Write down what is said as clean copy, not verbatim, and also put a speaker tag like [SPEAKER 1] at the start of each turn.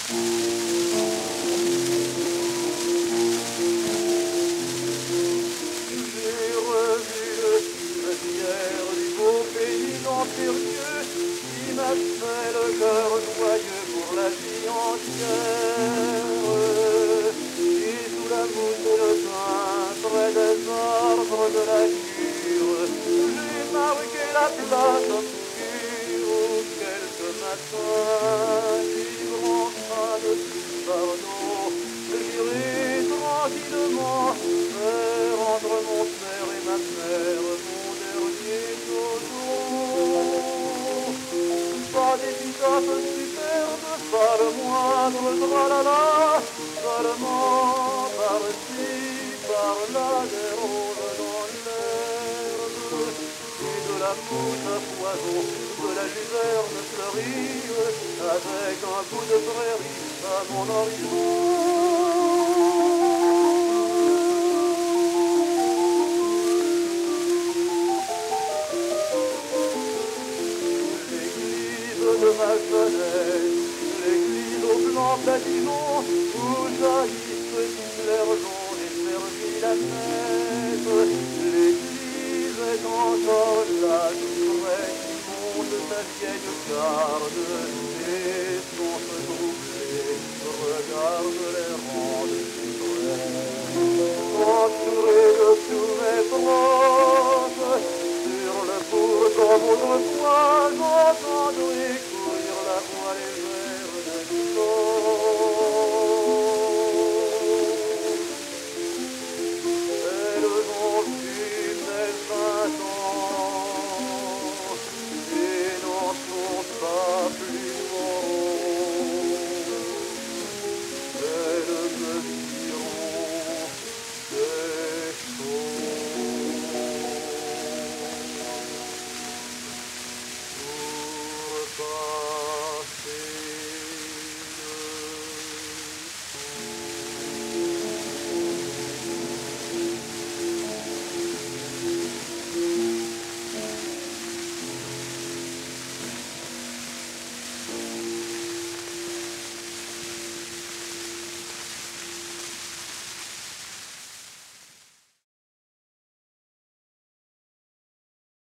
[SPEAKER 1] Qui m'a fait le cœur joyeux pour la vie entière. Et sous la mousse et le pain, près des arbres de la cure, j'ai marqué la place obscure où quelques matins, libre en train de pardon, j'irai tranquillement faire entre mon père et ma mère mon dernier dodo. Pas d'épitaphe superbe, pas le moindre tralala, seulement par-ci, par-là, des roses dans l'herbe, et de la mousse à poison, de la luzerne fleurie, avec un bout de prairie à mon horizon. De ma jeunesse, l'église au blanc bâtiment où jaillissent petites fleurs jaunes et servit la messe. L'église est encore là, tout près qui monte sa vieille garde, et